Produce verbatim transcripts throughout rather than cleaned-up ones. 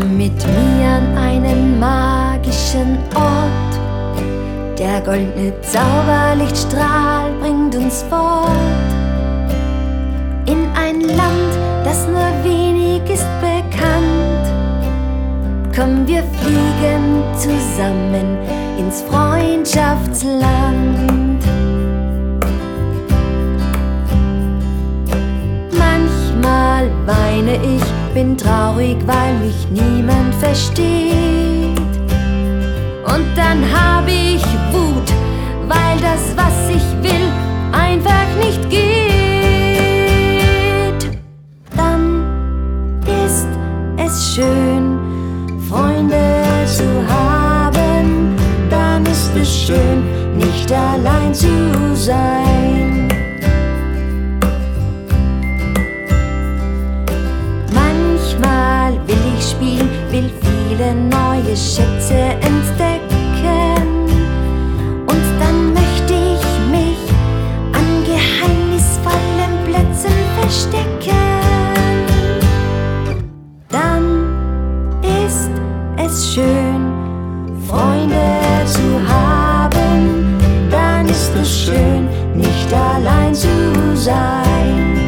Komm mit mir an einen magischen Ort. Der goldene Zauberlichtstrahl bringt uns fort in ein Land, das nur wenig ist bekannt. Komm, wir fliegen zusammen ins Freundschaftsland. Manchmal weine ich, bin traurig, weil mich niemand versteht. Und dann hab ich Wut, weil das, was ich will, einfach nicht geht. Dann ist es schön, Freunde zu haben. Dann ist es schön, nicht allein zu sein. Manchmal will ich spielen, will viele neue Schätze entdecken. Und dann möchte ich mich an geheimnisvollen Plätzen verstecken. Dann ist es schön, Freunde zu haben. Dann ist es schön, nicht allein zu sein.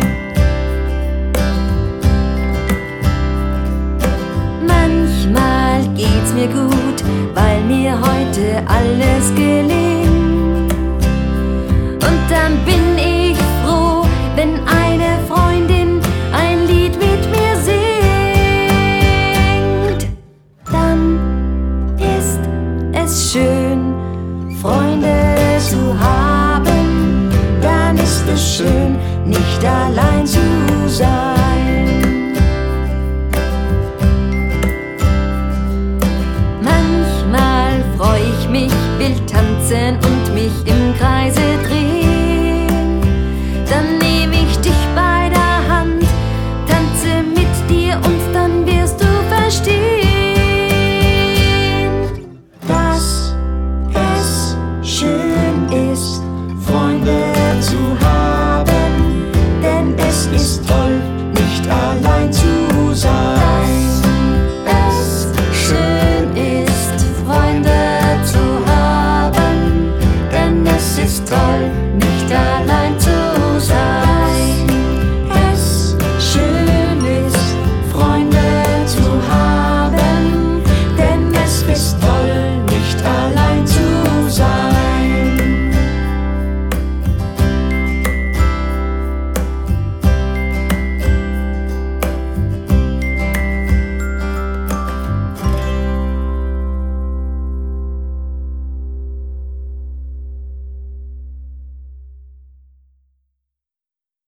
Manchmal geht's mir gut, weil mir heute alles gelingt. Und dann bin ich froh, wenn eine Freundin ein Lied mit mir singt. Dann ist es schön, Freunde zu haben. Dann ist es schön, nicht allein zu sein.